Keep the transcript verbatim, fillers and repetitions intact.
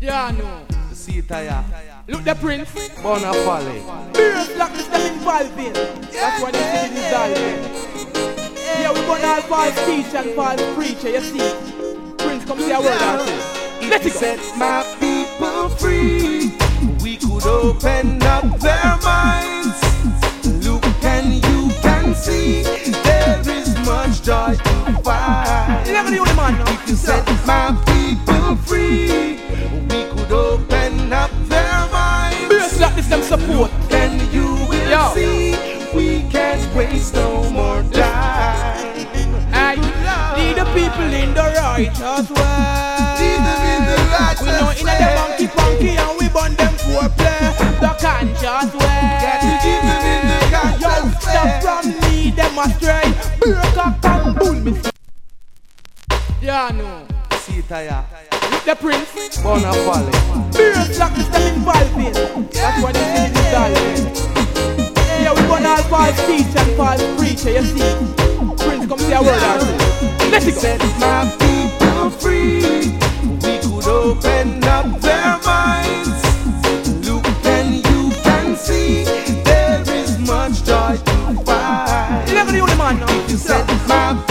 Yeah, no. The seat here. Look the prince. Born a folly. Beers like this them involving. That's why they see dissolving. Yeah, we gonna have false teacher and false preacher, you see. Prince come say a word and say, let it set my people free. We could open up their minds. Look and you can see there is much joy to find. Never the only man now. If you set my people free, we could open up their minds. Beers like this them support. And you will Yo. see we can't waste no more time. I lead the people in the righteous way. Lead them in the righteous We know in the way. monkey punky and we burn them for play. The conscious way. Got to keep them in the Yo, conscious stop way. from me, them astray. Break up and bull me. Yeah, no. See it here. With the prince. Born a folly. Beers like this them involving. That's why they see dissolving. Yeah, we gonna have false teacher and false preacher, you see. Prince come say a word and say, let it go. Set my people free. We could open up their minds. Look and you can see there is much joy to find. Never the only man now. If you set my